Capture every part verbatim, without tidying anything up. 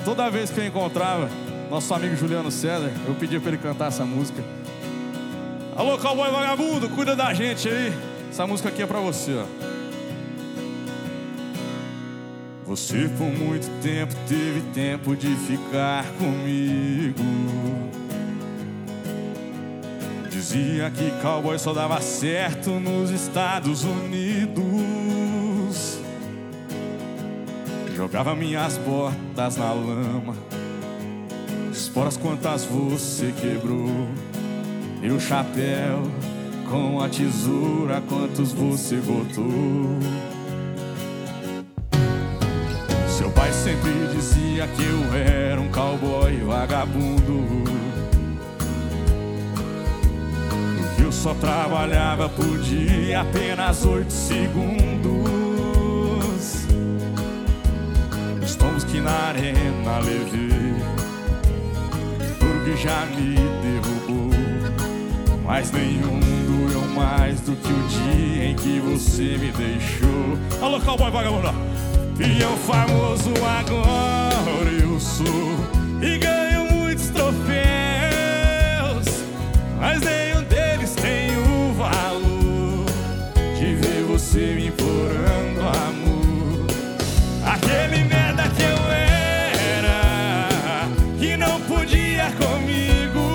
toda vez que eu encontrava nosso amigo Juliano César, eu pedia pra ele cantar essa música. Alô, cowboy vagabundo, cuida da gente aí. Essa música aqui é pra você, ó. Você por muito tempo teve tempo de ficar comigo. Dizia que cowboy só dava certo nos Estados Unidos. Jogava minhas botas na lama, esporas quantas você quebrou. E o chapéu com a tesoura quantos você botou. Seu pai sempre dizia que eu era um cowboy vagabundo, porque eu só trabalhava por dia apenas oito segundos. Os tombos que na arena levei, tudo que já me derrubou, mas nenhum doeu mais do que o dia em que você me deixou. Alô, cowboy vagabundo! Peão famoso agora eu sou e ganho muitos troféus, mas nenhum deles tem o valor de ver você me implorando amor. Aquele merda que eu era, que não podia comigo,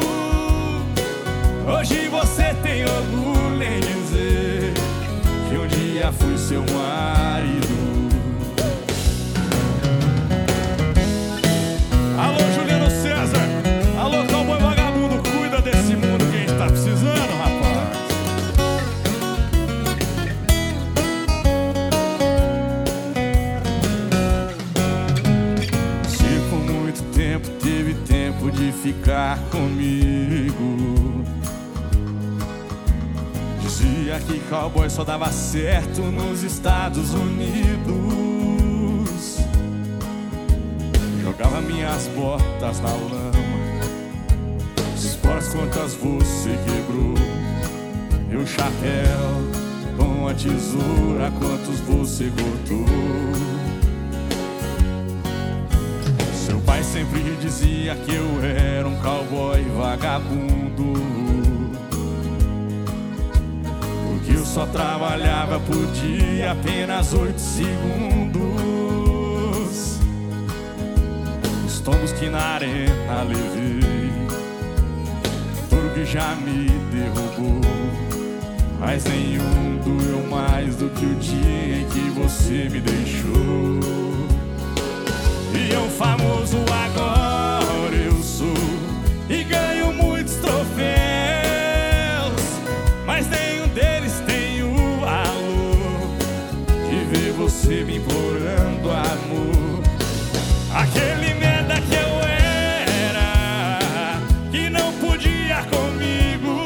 hoje você tem orgulho em dizer que um dia fui seu marido. Alô, Juliano César, alô, cowboy vagabundo, cuida desse mundo que a gente tá precisando, rapaz. Se por muito tempo teve tempo de ficar comigo, dizia que cowboy só dava certo nos Estados Unidos. Jogava minhas botas na lama, esporas quantas você quebrou. E o chapéu com a tesoura quantos você cortou. Seu pai sempre dizia que eu era um cowboy vagabundo, porque eu só trabalhava por dia apenas oito segundos. Tombos que na arena levei, tudo que já me derrubou, mas nenhum doeu mais do que o dia em que você me deixou. E eu famoso agora eu sou e ganho muitos troféus, mas nenhum deles tem o valor de ver você me implorando amor. Aquele merda que eu era, que não podia comigo,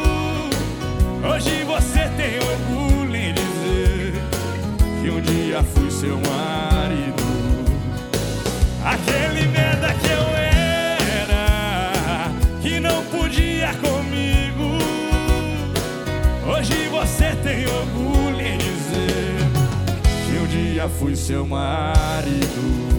hoje você tem orgulho em dizer que um dia fui seu marido. Aquele merda que eu era, que não podia comigo, hoje você tem orgulho em dizer que um dia fui seu marido.